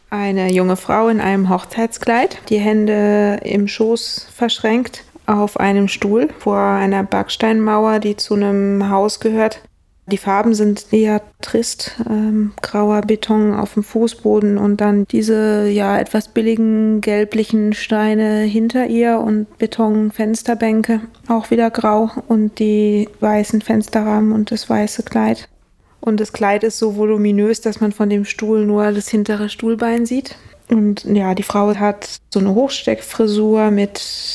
Eine junge Frau in einem Hochzeitskleid, die Hände im Schoß verschränkt, auf einem Stuhl vor einer Backsteinmauer, die zu einem Haus gehört. Die Farben sind eher trist, grauer Beton auf dem Fußboden und dann diese etwas billigen gelblichen Steine hinter ihr und Betonfensterbänke, auch wieder grau und die weißen Fensterrahmen und das weiße Kleid. Und das Kleid ist so voluminös, dass man von dem Stuhl nur das hintere Stuhlbein sieht. Und ja, die Frau hat so eine Hochsteckfrisur mit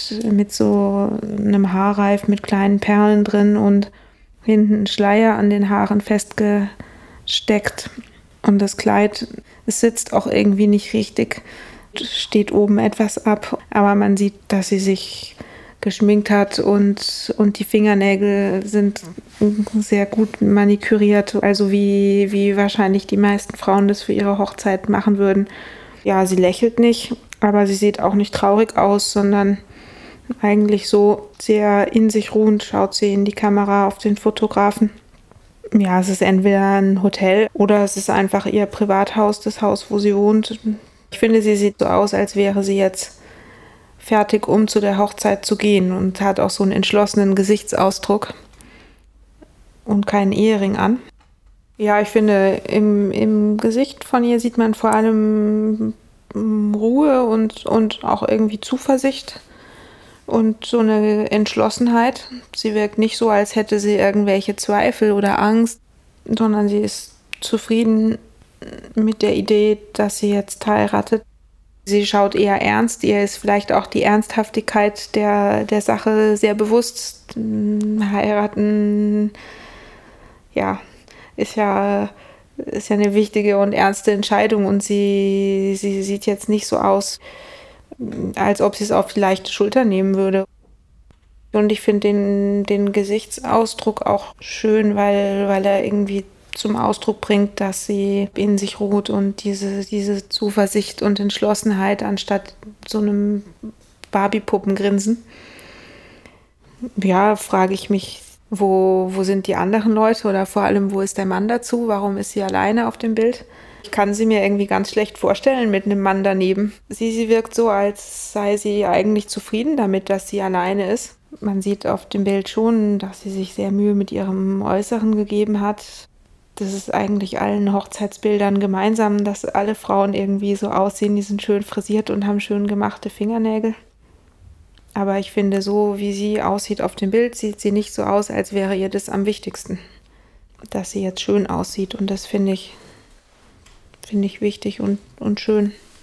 so einem Haarreif mit kleinen Perlen drin und hinten ein Schleier an den Haaren festgesteckt. Und das Kleid, es sitzt auch irgendwie nicht richtig, steht oben etwas ab. Aber man sieht, dass sie sich geschminkt hat und die Fingernägel sind sehr gut maniküriert, also wie wahrscheinlich die meisten Frauen das für ihre Hochzeit machen würden. Ja, sie lächelt nicht, aber sie sieht auch nicht traurig aus, sondern eigentlich so sehr in sich ruhend schaut sie in die Kamera auf den Fotografen. Ja, es ist entweder ein Hotel oder es ist einfach ihr Privathaus, das Haus, wo sie wohnt. Ich finde, sie sieht so aus, als wäre sie jetzt fertig, um zu der Hochzeit zu gehen und hat auch so einen entschlossenen Gesichtsausdruck und keinen Ehering an. Ja, ich finde, im Gesicht von ihr sieht man vor allem Ruhe und auch irgendwie Zuversicht und so eine Entschlossenheit. Sie wirkt nicht so, als hätte sie irgendwelche Zweifel oder Angst, sondern sie ist zufrieden mit der Idee, dass sie jetzt heiratet. Sie schaut eher ernst, ihr ist vielleicht auch die Ernsthaftigkeit der Sache sehr bewusst. Heiraten, ja, ist ja eine wichtige und ernste Entscheidung und sie sieht jetzt nicht so aus, als ob sie es auf die leichte Schulter nehmen würde. Und ich finde den Gesichtsausdruck auch schön, weil er irgendwie zum Ausdruck bringt, dass sie in sich ruht und diese Zuversicht und Entschlossenheit anstatt so einem Barbie-Puppengrinsen. Ja, frage ich mich, wo sind die anderen Leute oder vor allem, wo ist der Mann dazu? Warum ist sie alleine auf dem Bild? Ich kann sie mir irgendwie ganz schlecht vorstellen mit einem Mann daneben. Sie wirkt so, als sei sie eigentlich zufrieden damit, dass sie alleine ist. Man sieht auf dem Bild schon, dass sie sich sehr Mühe mit ihrem Äußeren gegeben hat. Das ist eigentlich allen Hochzeitsbildern gemeinsam, dass alle Frauen irgendwie so aussehen, die sind schön frisiert und haben schön gemachte Fingernägel. Aber ich finde, so wie sie aussieht auf dem Bild, sieht sie nicht so aus, als wäre ihr das am wichtigsten. Dass sie jetzt schön aussieht und das finde ich wichtig und schön.